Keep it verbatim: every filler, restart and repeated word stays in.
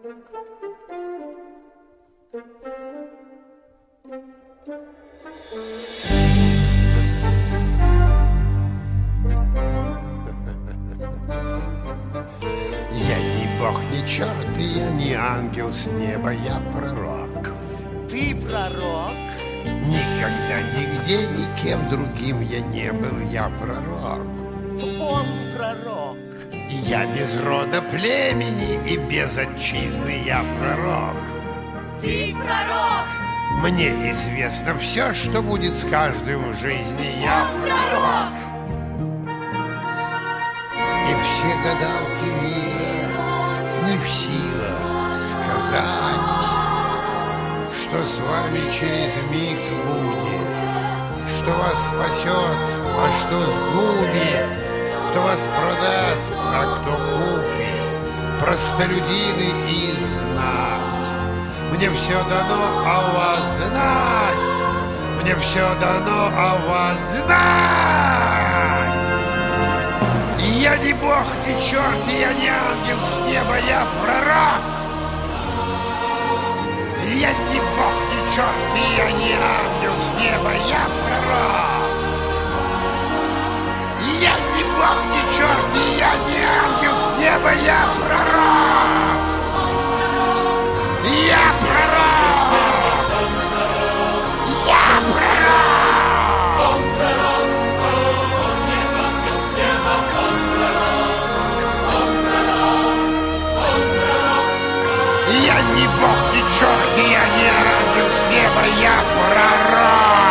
Я не бог, ни черт, и я не ангел с неба, я пророк. Ты пророк? Никогда, нигде, никем другим я не был, я пророк. Он пророк. Я без рода племени и без отчизны, я пророк. Ты пророк. Мне известно все, что будет с каждым в жизни, я пророк. И все гадалки мира не в силах сказать, что с вами через миг будет, что вас спасет, а что сгубит, кто вас продаст, а кто купит, простолюдины и знать. Мне все дано о вас знать, мне все дано о вас знать. Я не бог, ни черт, я не ангел с неба, я пророк. Я не бог, ни черт, я не ангел с неба, я пророк. Я не бог, ни черт, я не ангел с неба, я пророк. Я пророк. Я пророк. Он пророк. Он не ангел с неба. Он пророк. Он пророк. Он пророк. Я не бог, ни черт, я не ангел с неба, я пророк.